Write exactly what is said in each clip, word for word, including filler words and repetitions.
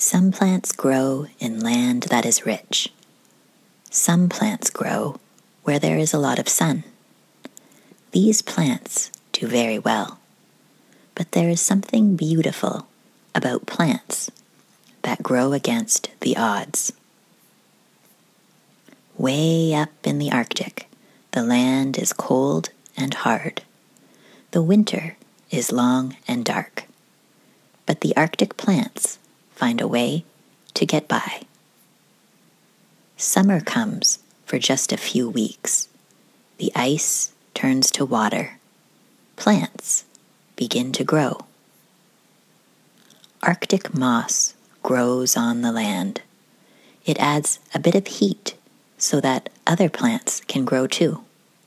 Some plants grow in land that is rich. Some plants grow where there is a lot of sun. These plants do very well, but there is something beautiful about plants that grow against the odds. Way up in the Arctic, the land is cold and hard. The winter is long and dark, but the Arctic plants find a way to get by. Summer comes for just a few weeks. The ice turns to water. Plants begin to grow. Arctic moss grows on the land. It adds a bit of heat so that other plants can grow too.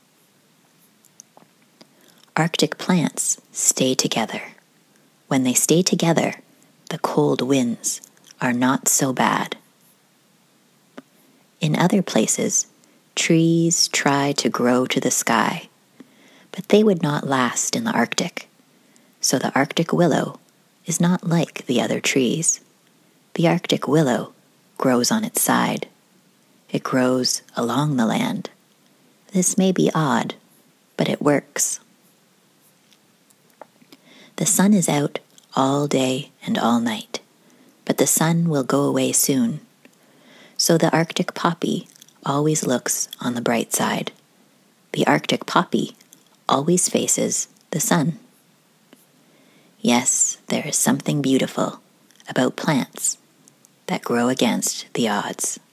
Arctic plants stay together. When they stay together, the cold winds are not so bad. In other places, trees try to grow to the sky, but they would not last in the Arctic. So the Arctic willow is not like the other trees. The Arctic willow grows on its side. It grows along the land. This may be odd, but it works. The sun is out all day and all night, but the sun will go away soon. So the Arctic poppy always looks on the bright side. The Arctic poppy always faces the sun. Yes, there is something beautiful about plants that grow against the odds.